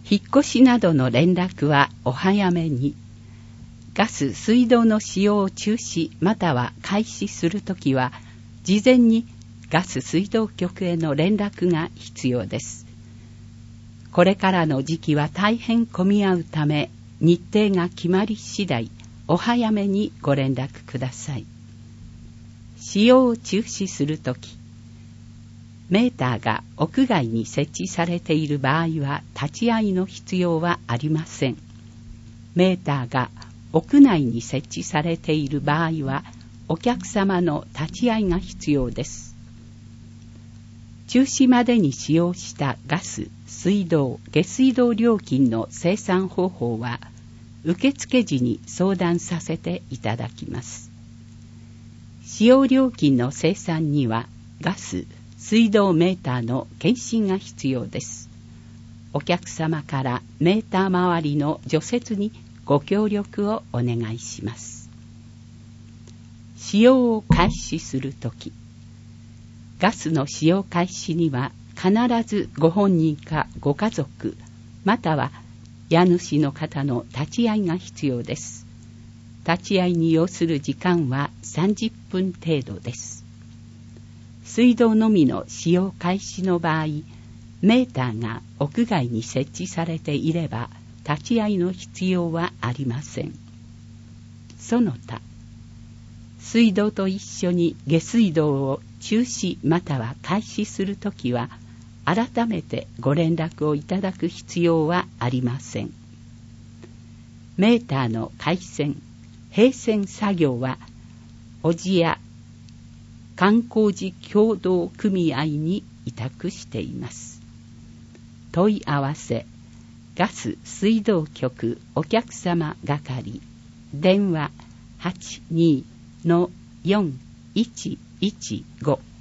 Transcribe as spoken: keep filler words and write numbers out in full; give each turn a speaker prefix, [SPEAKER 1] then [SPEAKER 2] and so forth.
[SPEAKER 1] 引っ越しなどの連絡はお早めに。ガス・水道の使用を中止または開始するときは、事前にガス水道局への連絡が必要です。これからの時期は大変混み合うため、日程が決まり次第、お早めにご連絡ください。使用を中止するとき、メーターが屋外に設置されている場合は立ち会いの必要はありません。メーターが屋内に設置されている場合はお客様の立ち会いが必要です。中止までに使用したガス、水道、下水道料金の精算方法は受付時に相談させていただきます。使用料金の精算にはガス、水道メーターの検針が必要です。お客様からメーター周りの除雪にご協力をお願いします。使用を開始するとき、ガスの使用開始には必ずご本人かご家族、または家主の方の立ち会いが必要です。立ち会いに要する時間はさんじゅっぷん程度です。水道のみの使用開始の場合、メーターが屋外に設置されていれば立ち会いの必要はありません。その他、水道と一緒に下水道を中止または開始するときは改めてご連絡をいただく必要はありません。メーターの開栓、閉栓作業は小千谷観光寺協同組合に委託しています。問い合わせ、ガス水道局お客様係、電話 はちにーのよんいちいちご